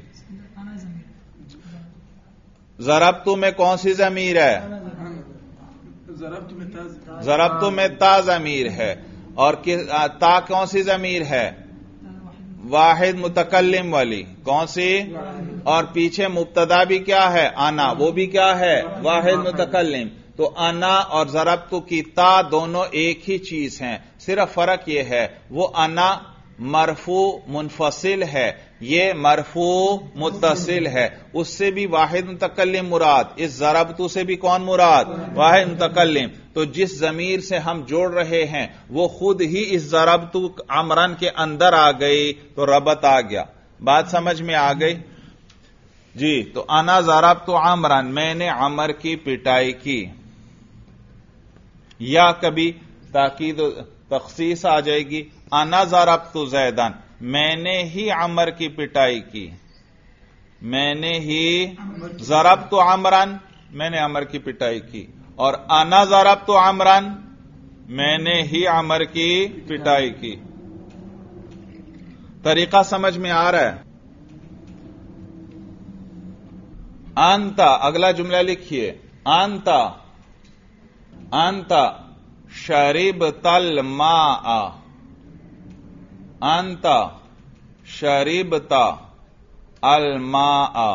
ضربت میں کون سی ضمیر ہے؟ ضربت میں تا ضمیر ہے، اور تا کون سی ضمیر ہے؟ واحد متکلم والی، کون سی؟ اور پیچھے مبتدا بھی کیا ہے؟ انا، وہ بھی کیا ہے؟ واحد متکلم۔ تو انا اور ضربت کی تا دونوں ایک ہی چیز ہیں، صرف فرق یہ ہے وہ انا مرفوع منفصل ہے، یہ مرفوع متصل ہے، اس سے بھی واحد متکلم مراد، اس ضربت سے بھی کون مراد؟ واحد متکلم۔ تو جس ضمیر سے ہم جوڑ رہے ہیں وہ خود ہی اس ضربت عمران کے اندر آ گئی، تو ربط آ گیا۔ بات سمجھ میں آ گئی؟ جی تو انا ضربت عمران، میں نے عمر کی پٹائی کی، یا کبھی تاکید تخصیص آ جائے گی، انا ضربت زیدن، میں نے ہی عمر کی پٹائی کی، میں نے ہی ضربت عمران، میں نے عمر کی پٹائی کی، اور انا ضربت عمران، میں نے ہی عمر کی پٹائی کی۔ طریقہ سمجھ میں آ رہا ہے؟ انتا، اگلا جملہ لکھیے، انتا انتا شربت الماء، انتا شربت الماء۔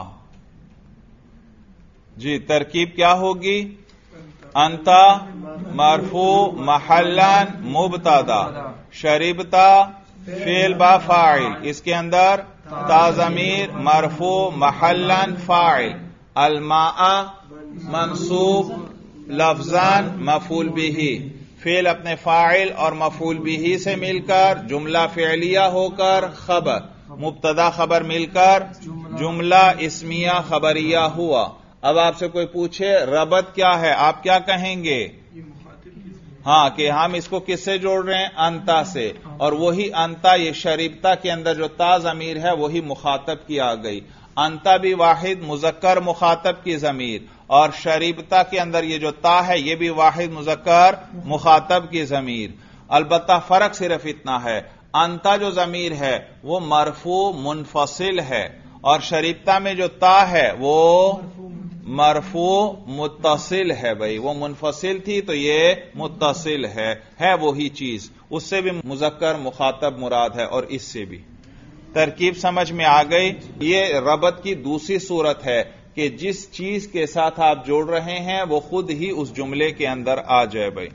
جی ترکیب کیا ہوگی؟ انتا مرفوع محلن مبتدا، شربتا فعل با فاعل، اس کے اندر تا ضمیر مرفوع محلن فاعل، الماء منصوب لفظاً مفعول به، فعل اپنے فاعل اور مفعول به سے مل کر جملہ فعلیہ ہو کر خبر، مبتدا خبر مل کر جملہ اسمیہ خبریہ ہوا۔ اب آپ سے کوئی پوچھے ربط کیا ہے، آپ کیا کہیں گے؟ ہاں کہ ہم اس کو کس سے جوڑ رہے ہیں؟ انتا سے، اور وہی انتا یہ شریبتا کے اندر جو تا ضمیر ہے وہی مخاطب کی آ گئی۔ انتا بھی واحد مذکر مخاطب کی ضمیر، اور شریبتا کے اندر یہ جو تا ہے یہ بھی واحد مذکر مخاطب کی ضمیر۔ البتہ فرق صرف اتنا ہے، انتا جو ضمیر ہے وہ مرفوع منفصل ہے، اور شریبتا میں جو تا ہے وہ مرفوع متصل ہے۔ بھائی وہ منفصل تھی تو یہ متصل ہے، ہے وہی چیز، اس سے بھی مذکر مخاطب مراد ہے اور اس سے بھی۔ ترکیب سمجھ میں آ گئی؟ یہ ربط کی دوسری صورت ہے کہ جس چیز کے ساتھ آپ جوڑ رہے ہیں وہ خود ہی اس جملے کے اندر آ جائے۔ بھائی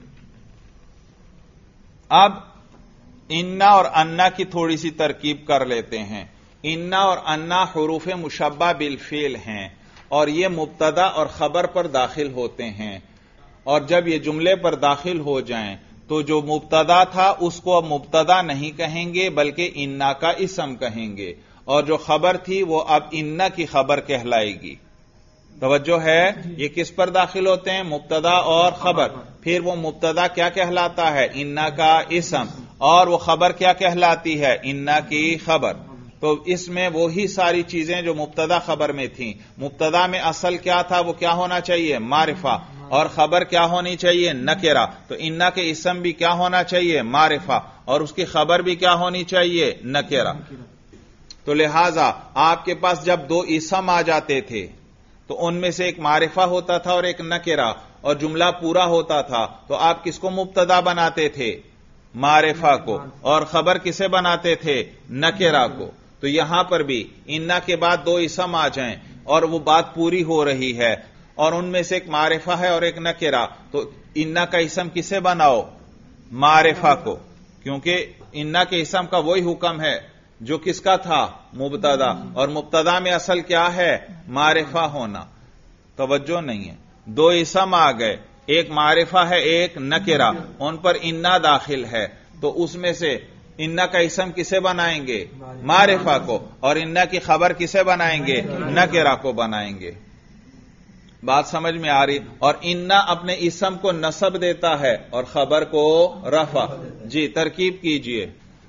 اب انا اور انا کی تھوڑی سی ترکیب کر لیتے ہیں۔ انا اور انا حروف مشبہ بالفعل ہیں، اور یہ مبتدا اور خبر پر داخل ہوتے ہیں، اور جب یہ جملے پر داخل ہو جائیں تو جو مبتدا تھا اس کو اب مبتدا نہیں کہیں گے بلکہ انا کا اسم کہیں گے، اور جو خبر تھی وہ اب انا کی خبر کہلائے گی۔ توجہ ہے؟ یہ کس پر داخل ہوتے ہیں؟ مبتدا اور خبر۔ پھر وہ مبتدا کیا کہلاتا ہے؟ انا کا اسم، اور وہ خبر کیا کہلاتی ہے؟ انا کی خبر۔ تو اس میں وہی ساری چیزیں جو مبتدا خبر میں تھیں۔ مبتدا میں اصل کیا تھا؟ وہ کیا ہونا چاہیے؟ معرفہ، اور خبر کیا ہونی چاہیے؟ نکرہ. تو انا کے اسم بھی کیا ہونا چاہیے؟ معرفہ. اور اس کی خبر بھی کیا ہونی چاہیے؟ نکرہ. تو لہذا آپ کے پاس جب دو اسم آ جاتے تھے تو ان میں سے ایک معرفہ ہوتا تھا اور ایک نکرہ، اور جملہ پورا ہوتا تھا، تو آپ کس کو مبتدا بناتے تھے؟ معرفہ کو. اور خبر کسے بناتے تھے؟ نکرہ کو. تو یہاں پر بھی انا کے بعد دو اسم آ جائیں اور وہ بات پوری ہو رہی ہے، اور ان میں سے ایک معرفہ ہے اور ایک نکرہ، تو انا کا اسم کسے بناؤ؟ معرفہ کو. کیونکہ انا کے اسم کا وہی حکم ہے جو کس کا تھا؟ مبتدا. اور مبتدا میں اصل کیا ہے؟ معرفہ ہونا. توجہ نہیں ہے. دو اسم آ گئے، ایک معرفہ ہے ایک نکرہ، ان پر انا داخل ہے، تو اس میں سے انا کا اسم کسے بنائیں گے؟ معرفہ کو. اور انا کی خبر کسے بنائیں گے؟ نکرہ کو بنائیں گے. بات سمجھ میں آ رہی؟ اور انا اپنے اسم کو نصب دیتا ہے اور خبر کو رفع. جی ترکیب کیجئے.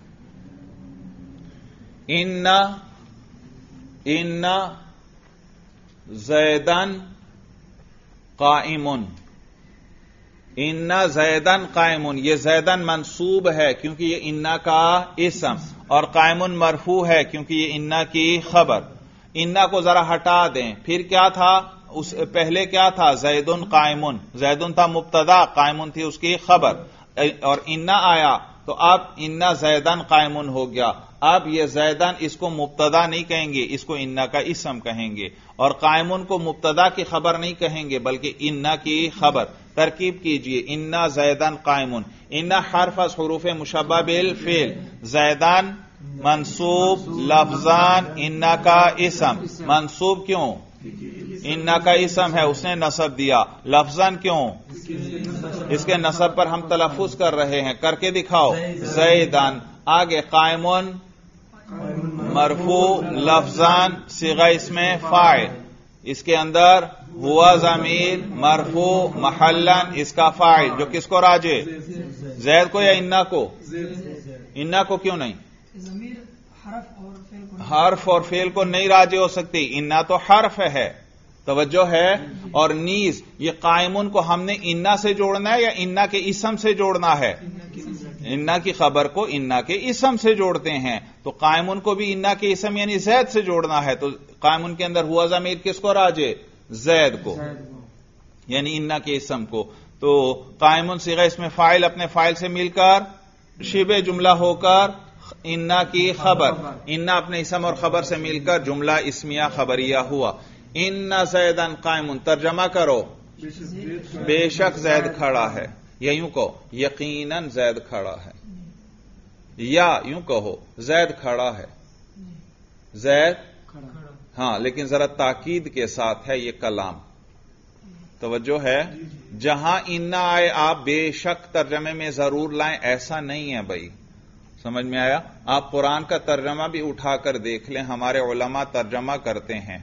انا انا زیدن قائمن. انا زیدن قائمن، یہ زیدن منصوب ہے کیونکہ یہ انا کا اسم، اور قائمن مرفوع ہے کیونکہ یہ انا کی خبر. انا کو ذرا ہٹا دیں، پھر کیا تھا؟ اس پہلے کیا تھا؟ زیدن قائمن. زیدن تھا مبتدا، قائمن تھی اس کی خبر، اور انا آیا تو اب انا زیدن قائمن ہو گیا. اب یہ زیدن اس کو مبتدا نہیں کہیں گے، اس کو انا کا اسم کہیں گے، اور قائمن کو مبتدا کی خبر نہیں کہیں گے بلکہ انا کی خبر. ترکیب کیجئے. انا زیدن قائمن. انا حرف از حروف مشبہ بالفعل. زیدن منصوب لفظان، انا کا اسم. منصوب کیوں؟ انا کا اسم ہے، اس نے نصب دیا. لفظان کیوں؟ اس کے نصب پر ہم تلفظ کر رہے ہیں. کر کے دکھاؤ. زیدن. آگے قائمن مرفوع لفظان صیغہ اسم فاعل، اس کے اندر ہوا ضمیر مرفوع محلن اس کا فاعل، جو کس کو راجع؟ زید کو یا انا کو؟ انا کو کیوں نہیں؟ حرف اور فعل کو نہیں راجع ہو سکتی. انا تو حرف ہے. توجہ ہے. اور نیز یہ قائمن کو ہم نے انا سے جوڑنا ہے یا انا کے اسم سے جوڑنا ہے؟ انا کی خبر کو انا کے اسم سے جوڑتے ہیں. تو قائمن کو بھی انا کے اسم یعنی زید سے جوڑنا ہے. تو قائمن کے اندر ہوا ضمیر کس کو راجع؟ زید کو، یعنی انا کے اسم کو. تو قائمن صیغہ اسم فاعل اپنے فاعل سے مل کر شبہ جملہ ہو کر انا کی خبر، انا اپنے اسم اور خبر سے مل کر جملہ اسمیہ خبریہ ہوا. انا زیدن قائمن. ترجمہ کرو. بے شک زید کھڑا ہے، یا یوں کہو یقیناً زید کھڑا ہے، یا یوں کہو زید کھڑا ہے. زید ہاں، لیکن ذرا تاکید کے ساتھ ہے یہ کلام. توجہ ہے. جہاں انا آئے آپ بے شک ترجمے میں ضرور لائیں، ایسا نہیں ہے بھائی. سمجھ میں آیا؟ آپ قرآن کا ترجمہ بھی اٹھا کر دیکھ لیں، ہمارے علماء ترجمہ کرتے ہیں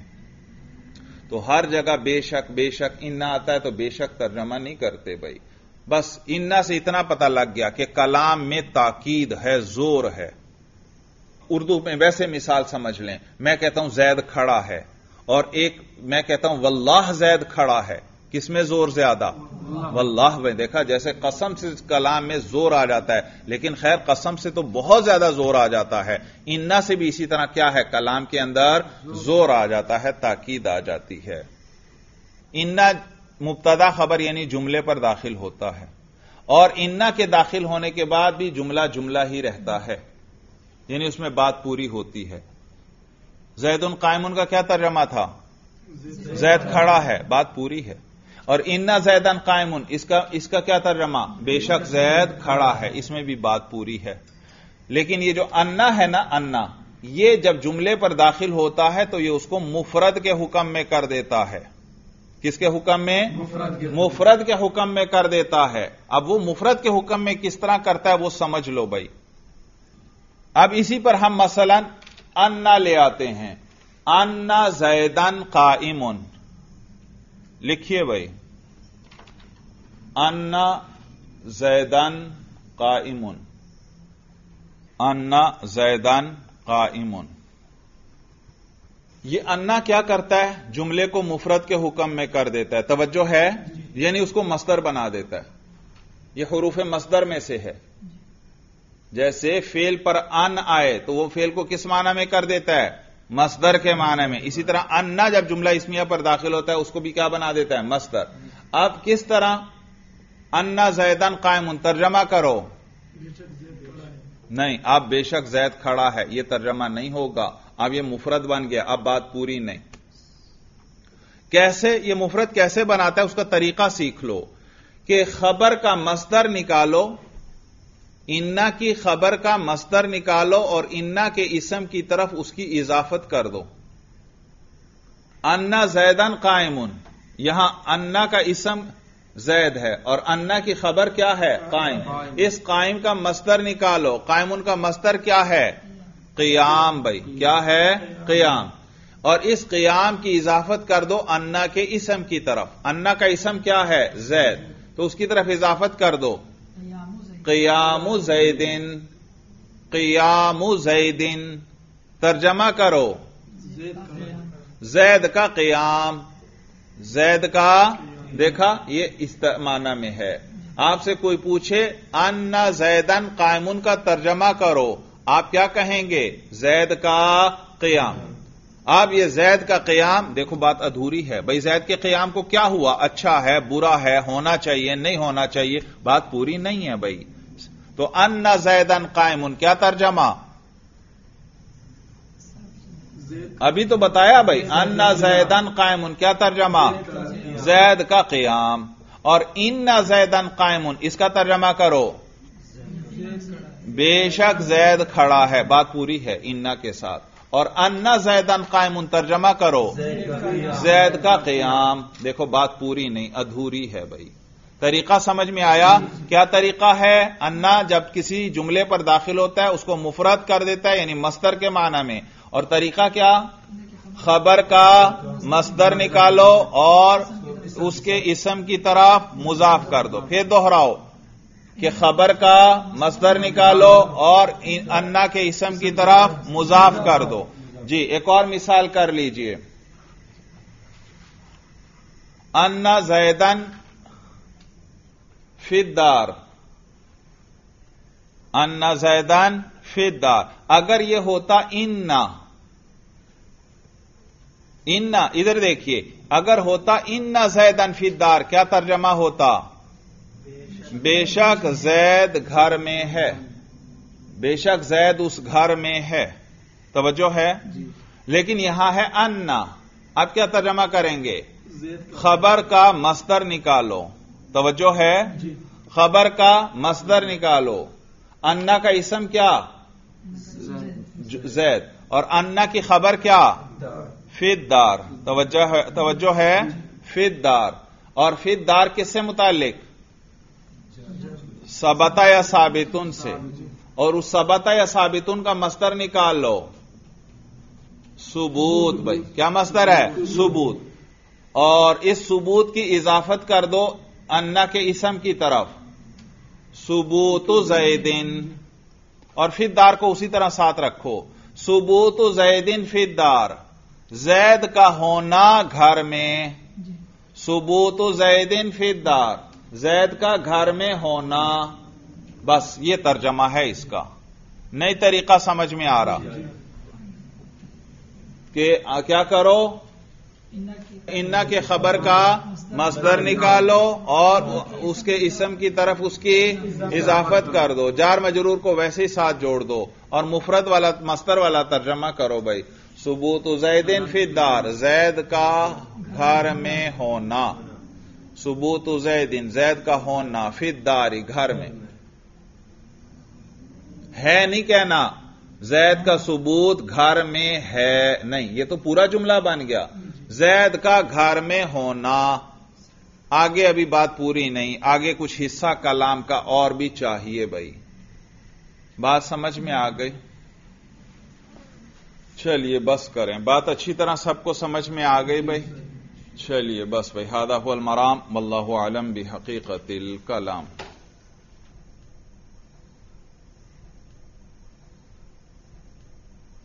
تو ہر جگہ بے شک بے شک انا آتا ہے تو بے شک ترجمہ نہیں کرتے بھائی. بس انا سے اتنا پتہ لگ گیا کہ کلام میں تاکید ہے، زور ہے. اردو میں ویسے مثال سمجھ لیں، میں کہتا ہوں زید کھڑا ہے، اور ایک میں کہتا ہوں واللہ زید کھڑا ہے. کس میں زور زیادہ؟ واللہ میں. دیکھا جیسے قسم سے کلام میں زور آ جاتا ہے، لیکن خیر قسم سے تو بہت زیادہ زور آ جاتا ہے. انا سے بھی اسی طرح کیا ہے؟ کلام کے اندر زور آ جاتا ہے، تاکید آ جاتی ہے. انا مبتدا خبر یعنی جملے پر داخل ہوتا ہے، اور انا کے داخل ہونے کے بعد بھی جملہ جملہ ہی رہتا ہے، یعنی اس میں بات پوری ہوتی ہے. زید قائمن کا کیا ترجمہ تھا؟ زید کھڑا ہے، بات پوری ہے. اور انا زیدن قائمن اس کا اس کا کیا ترجمہ؟ بے شک زید کھڑا ہے، اس میں بھی بات پوری ہے. لیکن یہ جو انا ہے نا، انا یہ جب جملے پر داخل ہوتا ہے تو یہ اس کو مفرد کے حکم میں کر دیتا ہے. کس کے حکم میں؟ مفرد کے حکم میں کر دیتا ہے. اب وہ مفرد کے حکم میں کس طرح کرتا ہے وہ سمجھ لو بھائی. اب اسی پر ہم مثلا انا لے آتے ہیں. انا زیدن قائمن. لکھیے بھائی. انا زیدن قائمن. انا زیدن قائمن. یہ انا کیا کرتا ہے؟ جملے کو مفرد کے حکم میں کر دیتا ہے. توجہ ہے. یعنی اس کو مصدر بنا دیتا ہے. یہ حروف مصدر میں سے ہے. جیسے فعل پر ان آئے تو وہ فعل کو کس معنی میں کر دیتا ہے؟ مصدر کے معنی میں. اسی طرح انا جب جملہ اسمیہ پر داخل ہوتا ہے اس کو بھی کیا بنا دیتا ہے؟ مصدر. اب کس طرح انا زیدن قائم، ترجمہ کرو. نہیں، اب بے شک زید کھڑا ہے یہ ترجمہ نہیں ہوگا. اب یہ مفرد بن گیا، اب بات پوری نہیں. کیسے یہ مفرد کیسے بناتا ہے اس کا طریقہ سیکھ لو کہ خبر کا مصدر نکالو، انا کی خبر کا مصدر نکالو اور انا کے اسم کی طرف اس کی اضافت کر دو. انا زیدن قائمن، یہاں انا کا اسم زید ہے اور انا کی خبر کیا ہے؟ قائم. اس قائم کا مصدر نکالو. قائمن کا مصدر کیا ہے؟ قیام. بھائی کیا ہے؟ قیام. اور اس قیام کی اضافت کر دو انا کے اسم کی طرف. انا کا اسم کیا ہے؟ زید. تو اس کی طرف اضافت کر دو قیام زیدن. قیام زیدن ترجمہ کرو زید کا قیام. زید کا، دیکھا یہ اس معنی میں ہے. آپ سے کوئی پوچھے انا زیدن قائمن کا ترجمہ کرو، آپ کیا کہیں گے؟ زید کا قیام. اب یہ زید کا قیام، دیکھو بات ادھوری ہے. بھائی زید کے قیام کو کیا ہوا؟ اچھا ہے، برا ہے، ہونا چاہیے، نہیں ہونا چاہیے، بات پوری نہیں ہے بھائی. تو انا زیدن قائمن کیا ترجمہ؟ ابھی تو بتایا بھائی. انا زیدن قائمن کیا ترجمہ؟ زید کا قیام. اور انا زیدن قائمن اس کا ترجمہ کرو بے شک زید کھڑا ہے. بات پوری ہے انا کے ساتھ. اور انا زیدن قائمن ترجمہ کرو زید کا قیام. دیکھو بات پوری نہیں، ادھوری ہے بھائی. طریقہ سمجھ میں آیا؟ کیا طریقہ ہے؟ انا جب کسی جملے پر داخل ہوتا ہے اس کو مفرد کر دیتا ہے یعنی مصدر کے معنی میں. اور طریقہ کیا؟ خبر کا مصدر نکالو اور اس کے اسم کی طرف مضاف کر دو. پھر دوہراؤ کہ خبر کا مصدر نکالو اور انا کے اسم کی طرف مضاف کر دو. جی ایک اور مثال کر لیجئے. انا زیدن فی الدار. انا زیدن فی الدار. اگر یہ ہوتا انا، انا ادھر دیکھیے، اگر ہوتا انا زیدن فی الدار کیا ترجمہ ہوتا؟ بے شک زید گھر میں ہے. بے شک زید اس گھر میں ہے. توجہ ہے؟ لیکن یہاں ہے انا. اب کیا ترجمہ کریں گے؟ خبر کا مصدر نکالو. توجہ ہے؟ خبر کا مصدر نکالو. انا کا اسم کیا؟ زید. اور انا کی خبر کیا؟ فی الدار. توجہ ہے؟ فی الدار. اور فی الدار کس سے متعلق؟ ثبتا یا ثابتن سے. اور اس ثبتا یا ثابتن کا مصدر نکال لو ثبوت. بھائی کیا مصدر ہے؟ ثبوت. اور اس ثبوت کی اضافت کر دو انا کے اسم کی طرف ثبوت زیدن. اور فی الدار کو اسی طرح ساتھ رکھو ثبوت زیدن فی الدار. زید کا ہونا گھر میں. ثبوت زیدن فی الدار زید کا گھر میں ہونا. بس یہ ترجمہ ہے اس کا. نئی طریقہ سمجھ میں آ رہا کہ کیا کرو؟ انا کے خبر کا مصدر نکالو اور اس کے اسم کی طرف اس کی اضافت کر دو. جار مجرور کو ویسے ہی ساتھ جوڑ دو اور مفرد والا مصدر والا ترجمہ کرو. بھائی ثبوت زیدن فی الدار زید کا گھر میں ہونا. ثبوت زیدن زید کا ہونا فی الدار گھر میں. ہے نہیں کہنا زید کا ثبوت گھر میں ہے، نہیں، یہ تو پورا جملہ بن گیا. زید کا گھر میں ہونا. آگے ابھی بات پوری نہیں، آگے کچھ حصہ کلام کا اور بھی چاہیے. بھائی بات سمجھ میں آ گئی؟ چلیے بس کریں. بات اچھی طرح سب کو سمجھ میں آ گئی بھائی؟ چلیے بس بھائی. ھذا ھو المرام واللہ اعلم بحقیقت الکلام.